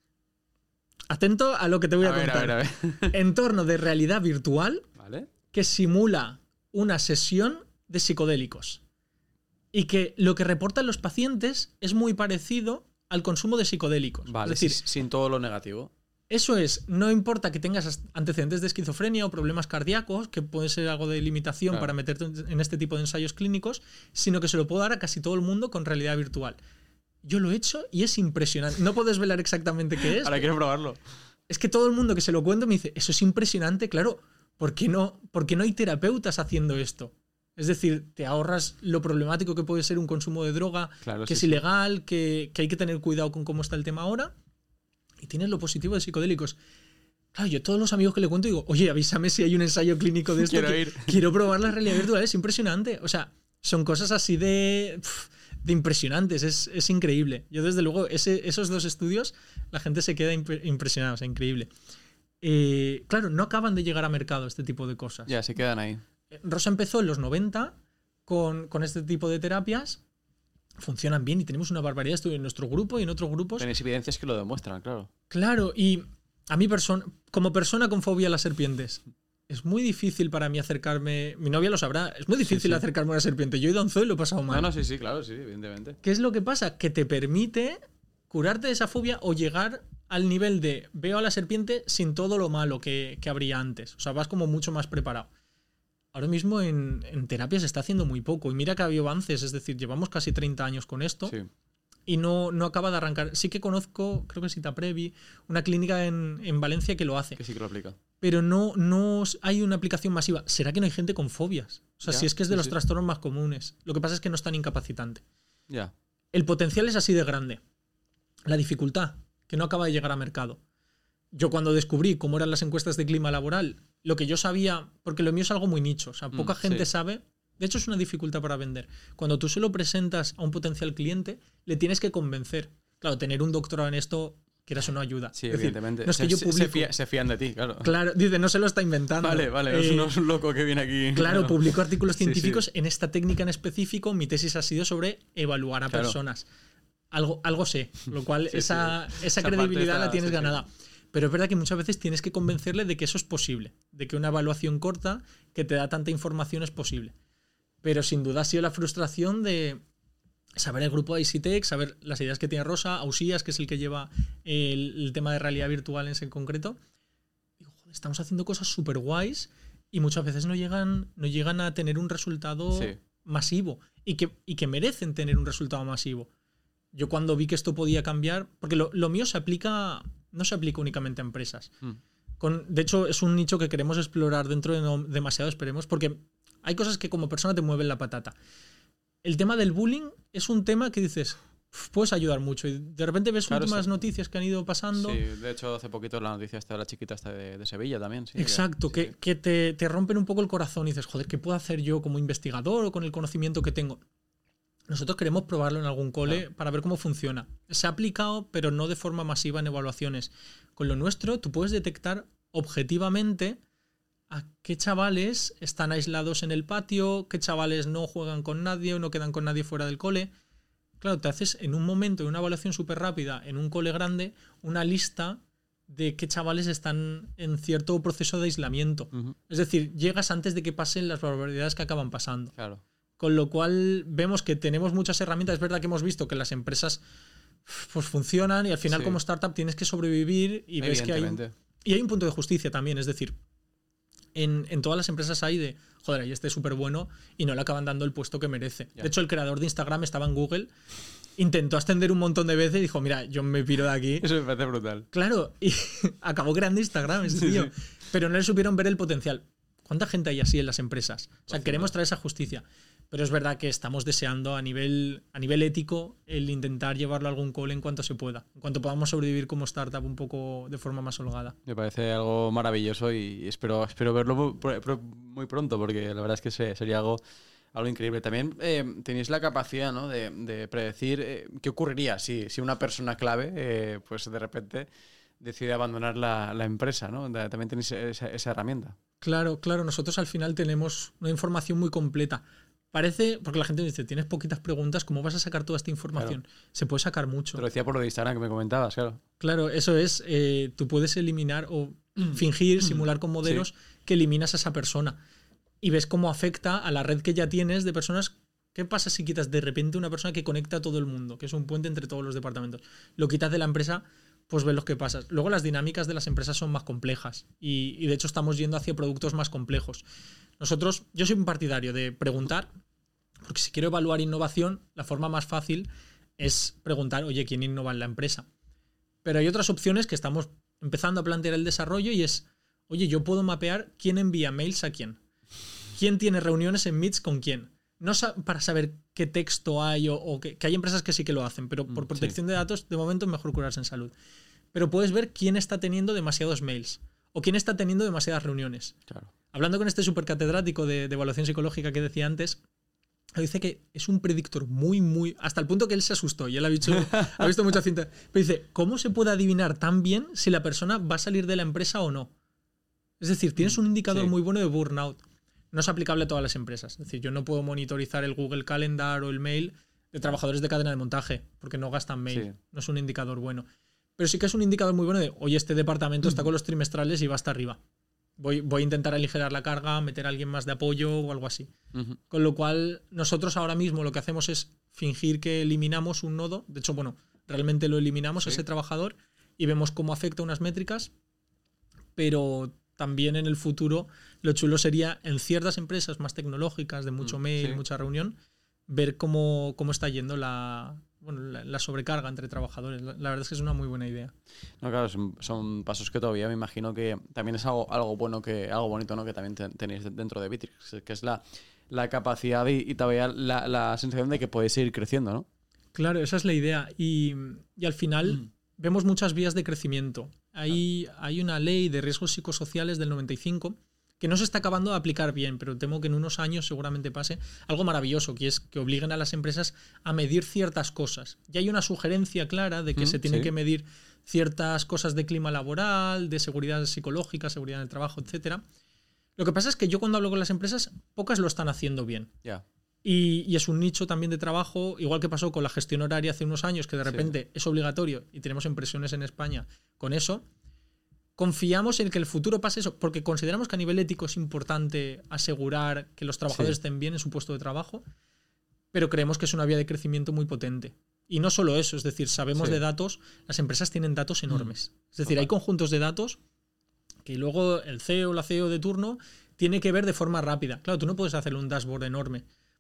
Atento a lo que te voy a, a contar. Ver, a ver, a ver. Entorno de realidad virtual, ¿vale?, que simula una sesión de psicodélicos. Y que lo que reportan los pacientes es muy parecido al consumo de psicodélicos. Vale, es decir, sin todo lo negativo. Eso es, no importa que tengas antecedentes de esquizofrenia o problemas cardíacos, que puede ser algo de limitación, claro, para meterte en este tipo de ensayos clínicos, sino que se lo puedo dar a casi todo el mundo con realidad virtual. Yo lo he hecho y es impresionante. No puedo desvelar exactamente qué es. Ahora quiero probarlo. Es que todo el mundo que se lo cuento me dice, eso es impresionante, claro, ¿por qué no, por qué no hay terapeutas haciendo esto? Es decir, te ahorras lo problemático que puede ser un consumo de droga, claro, que sí, es ilegal, sí. que, que hay que tener cuidado con cómo está el tema ahora, y tienes lo positivo de psicodélicos. Claro, yo a todos los amigos que le cuento digo, oye, avísame si hay un ensayo clínico de esto. Quiero que, ir. Quiero probar la realidad virtual, es impresionante. O sea, son cosas así de... Pff, de impresionantes, es, es increíble. Yo desde luego, ese, esos dos estudios, la gente se queda imp- impresionada, o sea, increíble. Eh, claro, no acaban de llegar a mercado este tipo de cosas. Ya, se quedan ahí. Rosa empezó en los noventa con, con este tipo de terapias, funcionan bien y tenemos una barbaridad de estudios en nuestro grupo y en otros grupos. Tenéis evidencias que lo demuestran, claro. Claro, y a mí persona, como persona con fobia a las serpientes, es muy difícil para mí acercarme, mi novia lo sabrá, es muy difícil sí, sí. acercarme a una serpiente. Yo he ido a un zoo y lo he pasado mal. No, no, sí, sí, claro, sí, evidentemente. ¿Qué es lo que pasa? Que te permite curarte de esa fobia o llegar al nivel de veo a la serpiente sin todo lo malo que, que habría antes. O sea, vas como mucho más preparado. Ahora mismo en, en terapia se está haciendo muy poco. Y mira que ha habido avances, es decir, llevamos casi treinta años con esto. Sí. Y no, no acaba de arrancar. Sí que conozco, creo que es Itaprevi, una clínica en, en Valencia que lo hace. Que sí que lo aplica. Pero no, no hay una aplicación masiva. ¿Será que no hay gente con fobias? O sea, ya, si es que es de sí, los sí. trastornos más comunes. Lo que pasa es que no es tan incapacitante. Ya. El potencial es así de grande. La dificultad, que no acaba de llegar a mercado. Yo cuando descubrí cómo eran las encuestas de clima laboral, lo que yo sabía, porque lo mío es algo muy nicho, o sea, poca mm, gente sí. sabe. De hecho, es una dificultad para vender. Cuando tú se lo presentas a un potencial cliente, le tienes que convencer. Claro, tener un doctorado en esto, quieras o no, ayuda. Sí, es evidentemente. Decir, no es se, que yo publico, se, fía, se fían de ti, claro. Claro, dice, no se lo está inventando. Vale, vale, eh, no es un loco que viene aquí. Claro, claro. Publico artículos científicos sí, sí. en esta técnica en específico. Mi tesis ha sido sobre evaluar a claro. personas. Algo, algo sé, lo cual sí, esa, sí. esa, esa credibilidad está, la tienes sí, ganada. Sí. Pero es verdad que muchas veces tienes que convencerle de que eso es posible, de que una evaluación corta que te da tanta información es posible. Pero sin duda ha sido la frustración de saber el grupo de ICTech, saber las ideas que tiene Rosa, Ausías, que es el que lleva el, el tema de realidad virtual en ese concreto. Digo, joder, estamos haciendo cosas súper guays y muchas veces no llegan, no llegan a tener un resultado sí. masivo y que, y que merecen tener un resultado masivo. Yo cuando vi que esto podía cambiar, porque lo, lo mío se aplica, no se aplica únicamente a empresas. Mm. Con, de hecho, es un nicho que queremos explorar dentro de no demasiado, esperemos, porque hay cosas que como persona te mueven la patata. El tema del bullying es un tema que dices, puedes ayudar mucho. Y de repente ves claro, últimas sí. noticias que han ido pasando. Sí, de hecho, hace poquito la noticia esta de la chiquita esta de, de Sevilla también. Sí, Exacto, que, que, sí. que te, te rompen un poco el corazón y dices, joder, ¿qué puedo hacer yo como investigador o con el conocimiento que tengo? Nosotros queremos probarlo en algún cole claro. para ver cómo funciona. Se ha aplicado, pero no de forma masiva en evaluaciones. Con lo nuestro, tú puedes detectar objetivamente a qué chavales están aislados en el patio, qué chavales no juegan con nadie o no quedan con nadie fuera del cole. Claro, te haces en un momento, en una evaluación súper rápida, en un cole grande, una lista de qué chavales están en cierto proceso de aislamiento. Uh-huh. Es decir, llegas antes de que pasen las barbaridades que acaban pasando. Claro. Con lo cual vemos que tenemos muchas herramientas. Es verdad que hemos visto que las empresas pues, funcionan y al final sí. como startup tienes que sobrevivir y ves que hay un, y hay un punto de justicia también. Es decir, en, en todas las empresas hay de, joder, ahí este es súper bueno y no le acaban dando el puesto que merece. Yeah. De hecho, el creador de Instagram estaba en Google, intentó ascender un montón de veces y dijo, mira, yo me piro de aquí. Eso me parece brutal. Claro, y acabó creando Instagram ese tío. Sí, sí. Pero no le supieron ver el potencial. ¿Cuánta gente hay así en las empresas? O sea, queremos traer esa justicia. Pero es verdad que estamos deseando a nivel, a nivel ético el intentar llevarlo a algún cole en cuanto se pueda. En cuanto podamos sobrevivir como startup un poco de forma más holgada. Me parece algo maravilloso y espero, espero verlo muy, muy pronto porque la verdad es que sería algo, algo increíble. También eh, tenéis la capacidad, ¿no? de, de predecir eh, qué ocurriría si, si una persona clave eh, pues de repente decide abandonar la, la empresa, ¿no? También tenéis esa, esa herramienta. Claro, claro. Nosotros al final tenemos una información muy completa. Parece, porque la gente dice, tienes poquitas preguntas, ¿cómo vas a sacar toda esta información? Claro. Se puede sacar mucho. Te lo decía por lo de Instagram que me comentabas, claro. Claro, eso es, eh, tú puedes eliminar o fingir, simular con modelos sí. que eliminas a esa persona y ves cómo afecta a la red que ya tienes de personas. ¿Qué pasa si quitas de repente una persona que conecta a todo el mundo, que es un puente entre todos los departamentos? Lo quitas de la empresa, pues ves lo que pasa. Luego las dinámicas de las empresas son más complejas y, y de hecho estamos yendo hacia productos más complejos. Nosotros, yo soy un partidario de preguntar, porque si quiero evaluar innovación, la forma más fácil es preguntar, oye, ¿quién innova en la empresa? Pero hay otras opciones que estamos empezando a plantear el desarrollo y es, oye, yo puedo mapear quién envía mails a quién, quién tiene reuniones en Meets con quién. No sa- para saber qué texto hay o, o que, que hay empresas que sí que lo hacen, pero por protección sí. de datos, de momento es mejor curarse en salud. Pero puedes ver quién está teniendo demasiados mails o quién está teniendo demasiadas reuniones. Claro. Hablando con este supercatedrático de, de evaluación psicológica que decía antes, dice que es un predictor muy, muy... Hasta el punto que él se asustó y él ha visto, ha visto mucha cinta. Pero dice, ¿cómo se puede adivinar tan bien si la persona va a salir de la empresa o no? Es decir, tienes un indicador sí. muy bueno de burnout. No es aplicable a todas las empresas. Es decir, yo no puedo monitorizar el Google Calendar o el mail de trabajadores de cadena de montaje porque no gastan mail. Sí. No es un indicador bueno. Pero sí que es un indicador muy bueno de, oye, este departamento está con los trimestrales y va hasta arriba. Voy, voy a intentar aligerar la carga, meter a alguien más de apoyo o algo así. Uh-huh. Con lo cual, nosotros ahora mismo lo que hacemos es fingir que eliminamos un nodo. De hecho, bueno, realmente lo eliminamos, sí. ese trabajador, y vemos cómo afecta unas métricas. Pero también en el futuro, lo chulo sería, en ciertas empresas más tecnológicas, de mucho mail, sí. mucha reunión, ver cómo, cómo está yendo la... Bueno, la, la sobrecarga entre trabajadores. La, la verdad es que es una muy buena idea. No, claro, son, son pasos que todavía me imagino que también es algo, algo bueno, que algo bonito, ¿no? Que también te, tenéis dentro de Bitrix, que es la, la capacidad y, y todavía la, la sensación de que podéis seguir creciendo, ¿no? Claro, esa es la idea. Y, y al final mm. vemos muchas vías de crecimiento. Hay, claro. hay una ley de riesgos psicosociales del noventa y cinco que no se está acabando de aplicar bien, pero temo que en unos años seguramente pase algo maravilloso, que es que obliguen a las empresas a medir ciertas cosas. Ya hay una sugerencia clara de que mm, se tienen sí. que medir ciertas cosas de clima laboral, de seguridad psicológica, seguridad en el trabajo, etcétera. Lo que pasa es que yo cuando hablo con las empresas, pocas lo están haciendo bien. Yeah. Y, y es un nicho también de trabajo, igual que pasó con la gestión horaria hace unos años, que de repente sí. es obligatorio y tenemos impresiones en España con eso. Confiamos en que el futuro pase eso, porque consideramos que a nivel ético es importante asegurar que los trabajadores sí. estén bien en su puesto de trabajo, pero creemos que es una vía de crecimiento muy potente. Y no solo eso, es decir, sabemos sí. de datos, las empresas tienen datos enormes. Mm. Es decir, Opa. hay conjuntos de datos que luego el C E O o la C E O de turno tiene que ver de forma rápida. Claro, tú no puedes hacerle un dashboard enorme,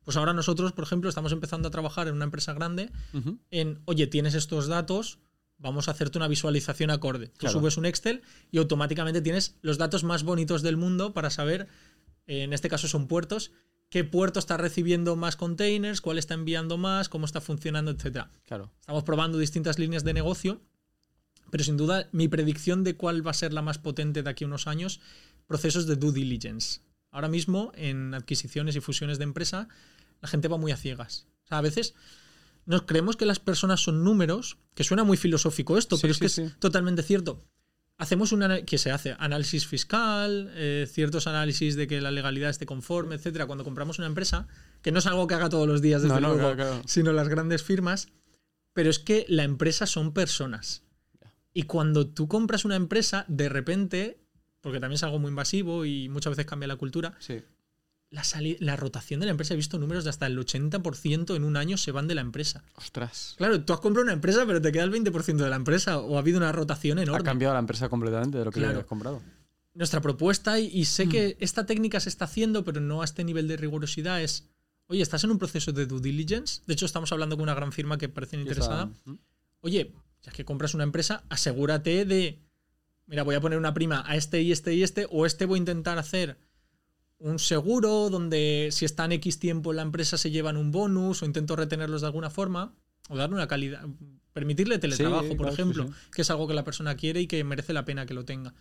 Pues ahora nosotros, por ejemplo, estamos empezando a trabajar en una empresa grande uh-huh. en, oye, tienes estos datos, vamos a hacerte una visualización acorde. Tú claro. subes un Excel y automáticamente tienes los datos más bonitos del mundo para saber, eh, en este caso son puertos, qué puerto está recibiendo más containers, cuál está enviando más, cómo está funcionando, etcétera. Claro. Estamos probando distintas líneas de negocio, pero sin duda mi predicción de cuál va a ser la más potente de aquí a unos años, procesos de due diligence. Ahora mismo, en adquisiciones y fusiones de empresa, la gente va muy a ciegas. O sea, a veces nos creemos que las personas son números, que suena muy filosófico esto, sí, pero es sí, que sí. es totalmente cierto. Hacemos un ¿qué se hace? Análisis fiscal, eh, ciertos análisis de que la legalidad esté conforme, etcétera. Cuando compramos una empresa, que no es algo que haga todos los días, desde no, no, luego, claro, claro. sino las grandes firmas, pero es que la empresa son personas. Y cuando tú compras una empresa, de repente, porque también es algo muy invasivo y muchas veces cambia la cultura, sí. la, la rotación de la empresa, he visto números de hasta el ochenta por ciento en un año se van de la empresa. Ostras. Claro, tú has comprado una empresa, pero te queda el veinte por ciento de la empresa, o ha habido una rotación enorme. Ha cambiado la empresa completamente de lo que claro. has comprado. Nuestra propuesta, y, y sé mm. que esta técnica se está haciendo, pero no a este nivel de rigurosidad, es, oye, ¿estás en un proceso de due diligence? De hecho, estamos hablando con una gran firma que parece interesada. Está... Oye, ya que compras una empresa, asegúrate de, mira, voy a poner una prima a este y este y este, o este voy a intentar hacer un seguro donde si están X tiempo en la empresa se llevan un bonus, o intento retenerlos de alguna forma, o darle una calidad, permitirle teletrabajo, sí, por claro, ejemplo, sí, sí. que es algo que la persona quiere y que merece la pena que lo tenga.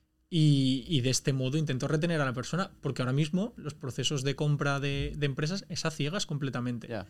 Y, y de este modo intento retener a la persona, porque ahora mismo los procesos de compra de, de empresas es a ciegas completamente. Yeah.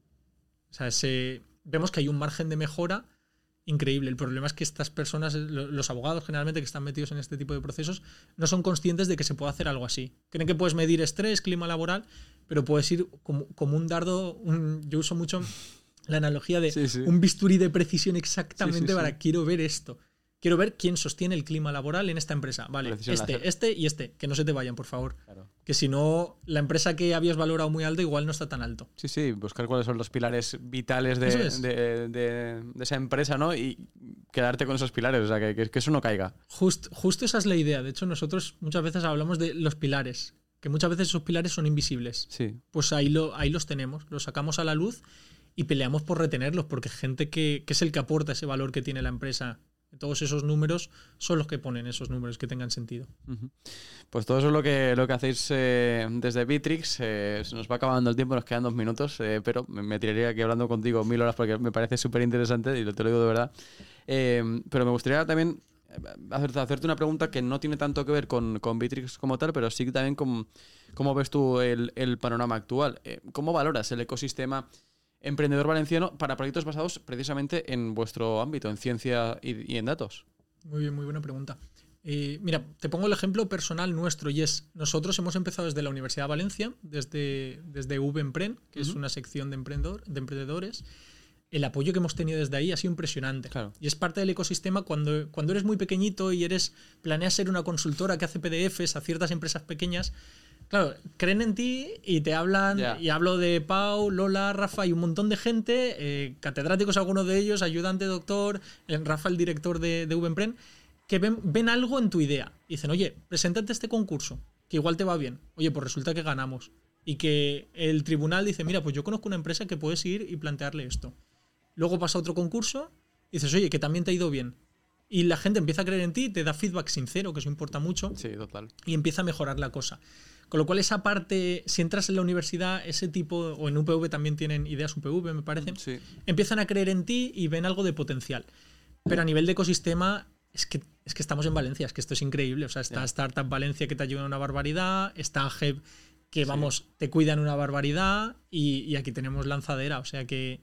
O sea, se, vemos que hay un margen de mejora increíble. El problema es que estas personas, los abogados generalmente que están metidos en este tipo de procesos, no son conscientes de que se puede hacer algo así. Creen que puedes medir estrés, clima laboral, pero puedes ir como, como un dardo. Un, yo uso mucho la analogía de sí, sí. un bisturí de precisión exactamente sí, sí, para sí. quiero ver esto. Quiero ver quién sostiene el clima laboral en esta empresa. Vale, Precisión este, láser. este y este. Que no se te vayan, por favor. Claro. Que si no, la empresa que habías valorado muy alto igual no está tan alto. Sí, sí, buscar cuáles son los pilares vitales de, es. de, de, de esa empresa, ¿no? Y quedarte con esos pilares, o sea, que, que, que eso no caiga. Just, justo esa es la idea. De hecho, nosotros muchas veces hablamos de los pilares, que muchas veces esos pilares son invisibles. Sí. Pues ahí, lo, ahí los tenemos, los sacamos a la luz y peleamos por retenerlos, porque gente que, que es el que aporta ese valor que tiene la empresa. Todos esos números son los que ponen esos números que tengan sentido. Uh-huh. Pues todo eso es lo que, lo que hacéis eh, desde Bittrex. Eh, se nos va acabando el tiempo, nos quedan dos minutos, eh, pero me, me tiraría aquí hablando contigo mil horas porque me parece súper interesante y te lo digo de verdad. Eh, pero me gustaría también hacerte, hacerte una pregunta que no tiene tanto que ver con, con Bittrex como tal, pero sí también con cómo ves tú el, el panorama actual. Eh, ¿Cómo valoras el ecosistema emprendedor valenciano para proyectos basados precisamente en vuestro ámbito, en ciencia y, y en datos? Muy bien, muy buena pregunta. Eh, mira, te pongo el ejemplo personal nuestro y es, nosotros hemos empezado desde la Universidad de Valencia, desde, desde VEmpren, que uh-huh. es una sección de, emprendedor, de emprendedores. El apoyo que hemos tenido desde ahí ha sido impresionante. Claro. Y es parte del ecosistema cuando, cuando eres muy pequeñito y eres planeas ser una consultora que hace P D Fs a ciertas empresas pequeñas. Claro, creen en ti y te hablan, yeah. y hablo de Pau, Lola, Rafa y un montón de gente, eh, catedráticos algunos de ellos, ayudante, doctor, Rafa el director de, de VEmpren, que ven, ven algo en tu idea y dicen, oye, preséntate a este concurso, que igual te va bien. Oye, pues resulta que ganamos. Y que el tribunal dice, mira, pues yo conozco una empresa que puedes ir y plantearle esto. Luego pasa otro concurso y dices, oye, que también te ha ido bien. Y la gente empieza a creer en ti, te da feedback sincero, que eso importa mucho. Sí, total. Y empieza a mejorar la cosa. Con lo cual esa parte, si entras en la universidad, ese tipo, o en U P V también tienen ideas U P V, me parece, sí. empiezan a creer en ti y ven algo de potencial. Pero a nivel de ecosistema, es que, es que estamos en Valencia, es que esto es increíble. O sea, está yeah. Startup Valencia que te ayuda en una barbaridad, está G E B que, vamos, sí. te cuidan una barbaridad y, y aquí tenemos Lanzadera. O sea que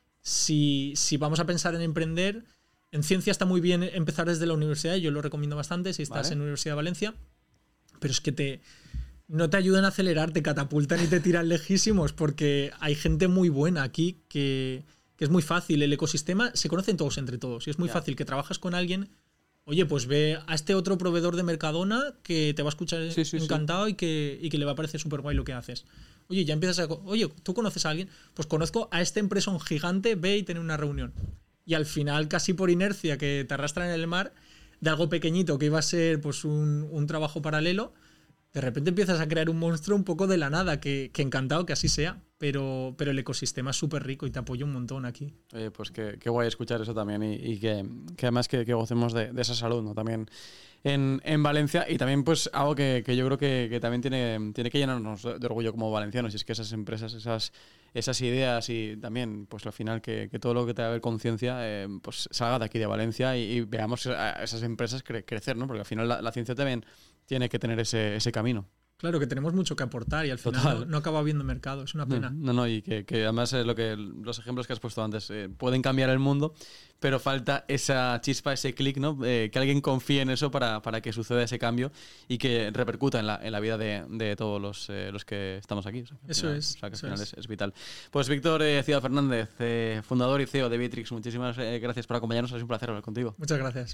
si, si vamos a pensar en emprender, en ciencia está muy bien empezar desde la universidad, yo lo recomiendo bastante si estás vale. en la Universidad de Valencia, pero es que te... no te ayudan a acelerar, te catapultan y te tiran lejísimos porque hay gente muy buena aquí que, que es muy fácil. El ecosistema se conocen todos entre todos y es muy yeah. fácil que trabajas con alguien. Oye, pues ve a este otro proveedor de Mercadona que te va a escuchar sí, sí, encantado sí. y, que, y que le va a parecer súper guay lo que haces. Oye, ya empiezas a... Oye, ¿tú conoces a alguien? Pues conozco a esta empresa un gigante, ve y tiene una reunión. Y al final, casi por inercia que te arrastran en el mar, de algo pequeñito que iba a ser pues un, un trabajo paralelo, de repente empiezas a crear un monstruo un poco de la nada, que, que encantado que así sea. pero, pero el ecosistema es súper rico y te apoyo un montón aquí. Eh, pues qué, qué guay escuchar eso también y, y que, que además que, que gocemos de, de esa salud, ¿no? También en, en Valencia, y también pues algo que, que yo creo que, que también tiene, tiene que llenarnos de, de orgullo como valencianos, y es que esas empresas, esas, esas ideas y también pues al final que, que todo lo que te da a ver conciencia eh, pues salga de aquí de Valencia y, y veamos a esas empresas cre- crecer, ¿no? Porque al final la, la ciencia también tiene que tener ese, ese camino. Claro, que tenemos mucho que aportar y al final no, no acaba habiendo mercado, es una pena. No, no, y que, que además es lo que los ejemplos que has puesto antes eh, pueden cambiar el mundo, pero falta esa chispa, ese clic, ¿no? Eh, que alguien confíe en eso para, para que suceda ese cambio y que repercuta en la, en la vida de, de todos los, eh, los que estamos aquí. O sea, eso final, es. O sea, que al eso final es. es, es vital. Pues Víctor eh, Ciudad Fernández, eh, fundador y C E O de Vitrix, muchísimas eh, gracias por acompañarnos, es un placer hablar contigo. Muchas gracias.